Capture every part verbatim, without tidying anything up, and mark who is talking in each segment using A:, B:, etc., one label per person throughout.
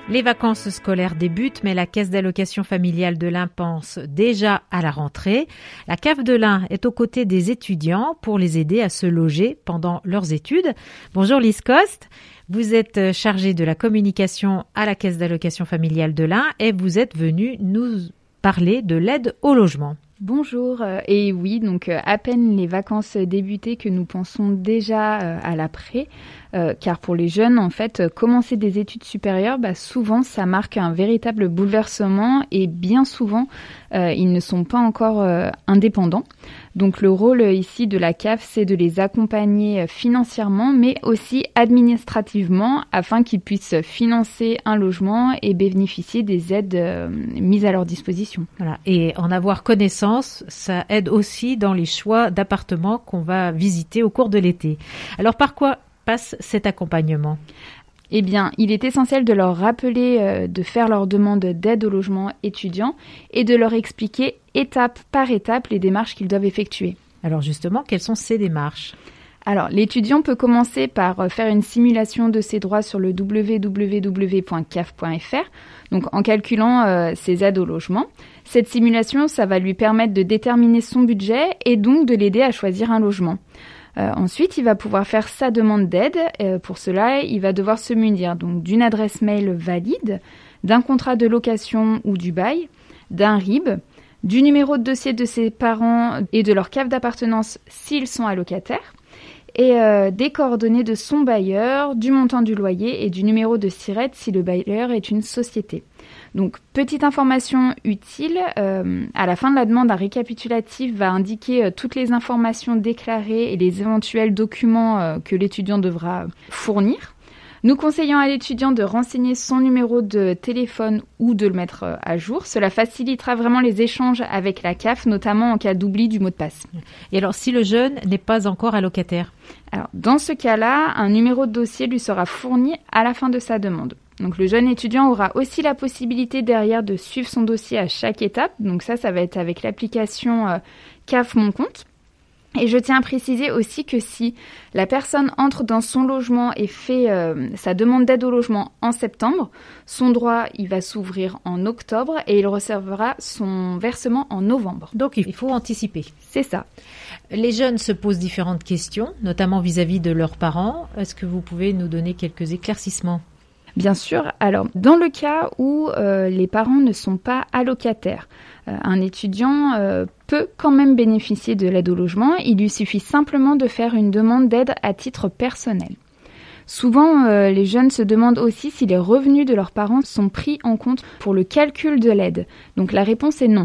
A: Les vacances scolaires débutent, mais la Caisse d'allocation familiale de l'Ain pense déjà à la rentrée. La C A F de l'Ain est aux côtés des étudiants pour les aider à se loger pendant leurs études. Bonjour Lise Coste, vous êtes chargée de la communication à la Caisse d'allocation familiale de l'Ain et vous êtes venue nous parler de l'aide au logement.
B: Bonjour, et oui, donc à peine les vacances débutées que nous pensons déjà à l'après, euh, car pour les jeunes, en fait, commencer des études supérieures, bah, souvent ça marque un véritable bouleversement et bien souvent, euh, ils ne sont pas encore euh, indépendants. Donc le rôle ici de la C A F, c'est de les accompagner financièrement, mais aussi administrativement, afin qu'ils puissent financer un logement et bénéficier des aides euh, mises à leur disposition.
A: Voilà. Et en avoir connaissance, ça aide aussi dans les choix d'appartements qu'on va visiter au cours de l'été. Alors par quoi passe cet accompagnement ?
B: Eh bien, il est essentiel de leur rappeler euh, de faire leur demande d'aide au logement étudiant et de leur expliquer étape par étape les démarches qu'ils doivent effectuer.
A: Alors justement, quelles sont ces démarches ?
B: Alors, l'étudiant peut commencer par faire une simulation de ses droits sur le w w w point c a f point f r, donc en calculant euh, ses aides au logement. Cette simulation, ça va lui permettre de déterminer son budget et donc de l'aider à choisir un logement. Euh, ensuite, il va pouvoir faire sa demande d'aide. Euh, pour cela, il va devoir se munir donc d'une adresse mail valide, d'un contrat de location ou du bail, d'un R I B, du numéro de dossier de ses parents et de leur C A F d'appartenance s'ils sont allocataires, et euh, des coordonnées de son bailleur, du montant du loyer et du numéro de SIRET si le bailleur est une société. Donc, petite information utile, euh, à la fin de la demande, un récapitulatif va indiquer euh, toutes les informations déclarées et les éventuels documents euh, que l'étudiant devra fournir. Nous conseillons à l'étudiant de renseigner son numéro de téléphone ou de le mettre euh, à jour. Cela facilitera vraiment les échanges avec la C A F, notamment en cas d'oubli du mot de passe.
A: Et alors, si le jeune n'est pas encore allocataire ?
B: Alors, dans ce cas-là, un numéro de dossier lui sera fourni à la fin de sa demande. Donc, le jeune étudiant aura aussi la possibilité derrière de suivre son dossier à chaque étape. Donc ça, ça va être avec l'application euh, C A F Mon Compte. Et je tiens à préciser aussi que si la personne entre dans son logement et fait euh, sa demande d'aide au logement en septembre, son droit il va s'ouvrir en octobre et il recevra son versement en novembre.
A: Donc il faut anticiper.
B: C'est ça.
A: Les jeunes se posent différentes questions, notamment vis-à-vis de leurs parents. Est-ce que vous pouvez nous donner quelques éclaircissements ?
B: Bien sûr. Alors, dans le cas où euh, les parents ne sont pas allocataires, euh, un étudiant euh, peut quand même bénéficier de l'aide au logement. Il lui suffit simplement de faire une demande d'aide à titre personnel. Souvent, euh, les jeunes se demandent aussi si les revenus de leurs parents sont pris en compte pour le calcul de l'aide. Donc, la réponse est non.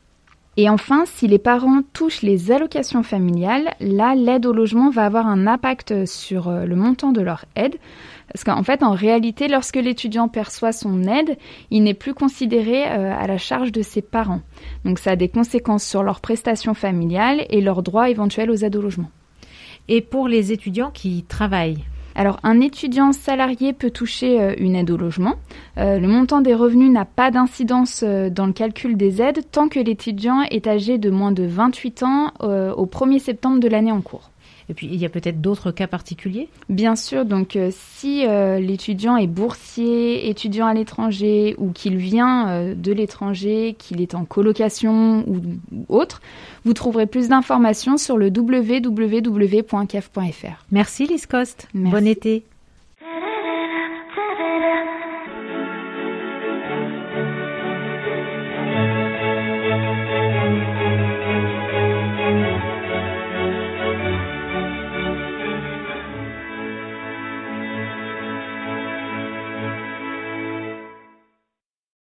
B: Et enfin, si les parents touchent les allocations familiales, là, l'aide au logement va avoir un impact sur euh, le montant de leur aide. Parce qu'en fait, en réalité, lorsque l'étudiant perçoit son aide, il n'est plus considéré euh, à la charge de ses parents. Donc ça a des conséquences sur leurs prestations familiales et leurs droits éventuels aux aides au logement.
A: Et pour les étudiants qui travaillent ?
B: Alors, un étudiant salarié peut toucher euh, une aide au logement. Euh, le montant des revenus n'a pas d'incidence euh, dans le calcul des aides tant que l'étudiant est âgé de moins de vingt-huit ans euh, au premier septembre de l'année en cours.
A: Et puis, il y a peut-être d'autres cas particuliers ?
B: Bien sûr, donc euh, si euh, l'étudiant est boursier, étudiant à l'étranger ou qu'il vient euh, de l'étranger, qu'il est en colocation ou, ou autre, vous trouverez plus d'informations sur le w w w point c a f point f r.
A: Merci Lise Coste.
B: Merci.
A: Bon été.